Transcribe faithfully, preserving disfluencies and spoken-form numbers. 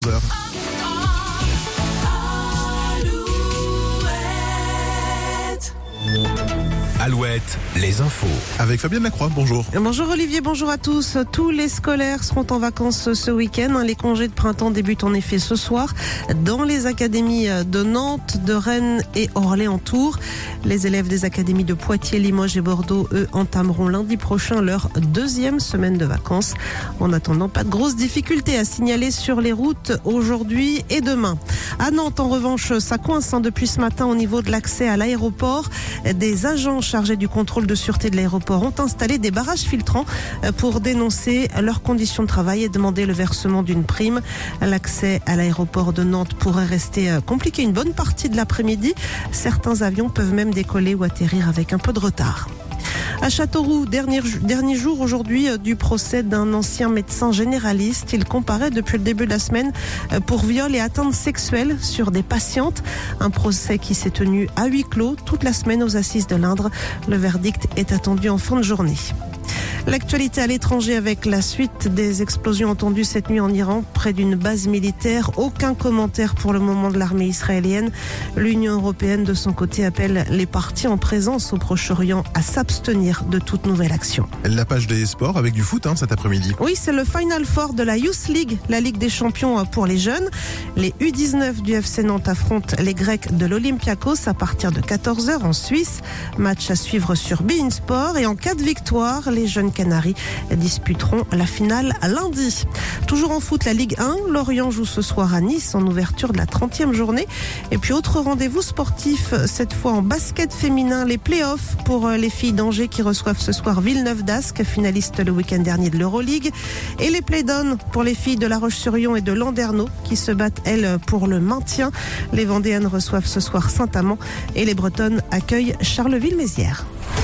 heures. Alouette, les infos. Avec Fabienne Lacroix, bonjour. Bonjour Olivier, bonjour à tous. Tous les scolaires seront en vacances ce week-end. Les congés de printemps débutent en effet ce soir dans les académies de Nantes, de Rennes et Orléans-Tours. Les élèves des académies de Poitiers, Limoges et Bordeaux, eux, entameront lundi prochain leur deuxième semaine de vacances. En attendant, pas de grosses difficultés à signaler sur les routes aujourd'hui et demain. À Nantes, en revanche, ça coince depuis ce matin au niveau de l'accès à l'aéroport. Des agents chargés du contrôle de sûreté de l'aéroport ont installé des barrages filtrants pour dénoncer leurs conditions de travail et demander le versement d'une prime. L'accès à l'aéroport de Nantes pourrait rester compliqué une bonne partie de l'après-midi. Certains avions peuvent même décoller ou atterrir avec un peu de retard. À Châteauroux, dernier, dernier jour aujourd'hui du procès d'un ancien médecin généraliste. Il comparaît depuis le début de la semaine pour viol et atteinte sexuelle sur des patientes. Un procès qui s'est tenu à huis clos toute la semaine aux assises de l'Indre. Le verdict est attendu en fin de journée. L'actualité à l'étranger avec la suite des explosions entendues cette nuit en Iran près d'une base militaire. Aucun commentaire pour le moment de l'armée israélienne. L'Union européenne de son côté appelle les partis en présence au Proche-Orient à s'abstenir de toute nouvelle action. La page des sports avec du foot hein, cet après-midi. Oui, c'est le Final Four de la Youth League, la Ligue des champions pour les jeunes. Les U dix-neuf du F C Nantes affrontent les Grecs de l'Olympiakos à partir de quatorze heures en Suisse. Match à suivre sur beIN Sport et en cas de victoire, les jeunes Canaries disputeront la finale lundi. Toujours en foot, la Ligue un, Lorient joue ce soir à Nice en ouverture de la trentième journée. Et puis autre rendez-vous sportif, cette fois en basket féminin, les playoffs pour les filles d'Angers qui reçoivent ce soir Villeneuve d'Ascq, finaliste le week-end dernier de l'Euroleague. Et les play-downs pour les filles de La Roche-sur-Yon et de Landerneau qui se battent, elles, pour le maintien. Les Vendéennes reçoivent ce soir Saint-Amand et les Bretonnes accueillent Charleville-Mézières.